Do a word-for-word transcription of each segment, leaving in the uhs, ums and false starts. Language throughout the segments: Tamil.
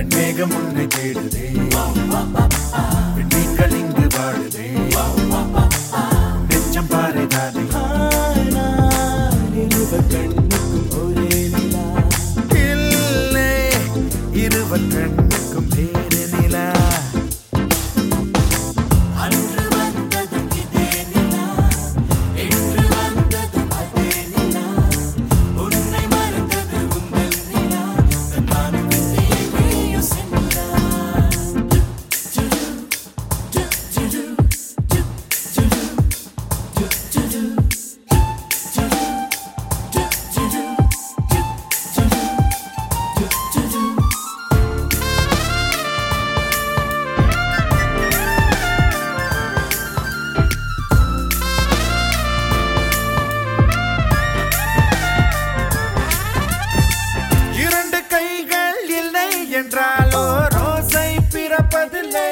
வெண்மேகம் உன்னை தேடுதே, விண்மீன்கள் இங்கு வாழுதே, நெஞ்சம் பாறைதானே இருவர் கண்ணுக்கும் ஒரே நிலா, இல்லை இருவர் கண்ணுக்கும் வேறு நிலா. என்றாலோ ரோசை பிறப்பதில்லை,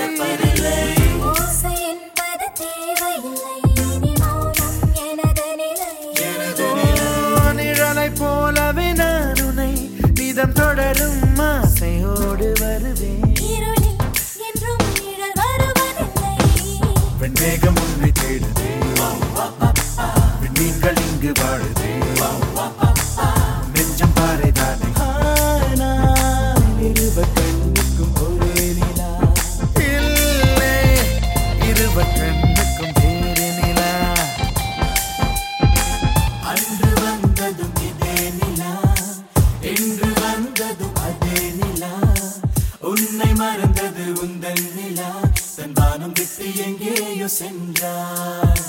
ஓசை என்பது தேவையில்லை, இனி மௌனம் எனது நிலை. நிழலை போலவே நான் உன்னை நிதம் தொடரும் ஆசையோடு வருவேன், இருளில் என்றும் நிழல் வருவதில்லை. வெண்மேகம் உன்னை தேடுதே, விண்மீன்கள் இங்கு வாழுதே, நெஞ்சம் பாறைதானே இருவர் கண்ணுக்கும் ஒரே நிலா, இல்லை இருவர் கண்ணுக்கும் வேறு நிலா. அன்று வந்ததும் இதே நிலா, என்று வந்ததும் அதே நிலா, உன்னை மறந்தது உந்தன் நிலா, தன் வானம் விட்டு எங்கேயோ சென்றார்.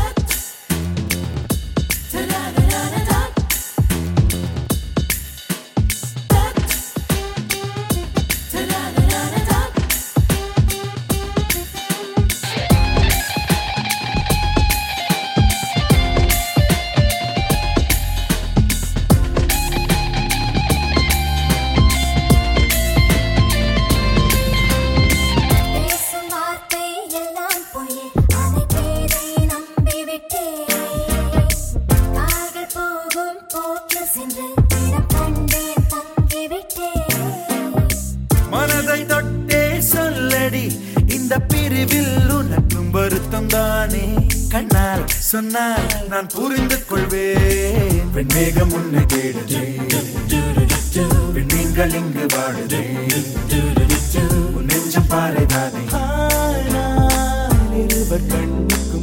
மனதை தொட்டே சொல்லடி, இந்த பிரிவில் உனக்கும் வருத்தம் தானே, கண்ணால் சொன்னால் நான் புரிந்து கொள்வேன். வெண்மேகம் உன்னை தேடுதே, விண்மீன்கள் இங்கு வாழுதே, நெஞ்சம் பாறைதானே இருவர் கண்ணுக்கும்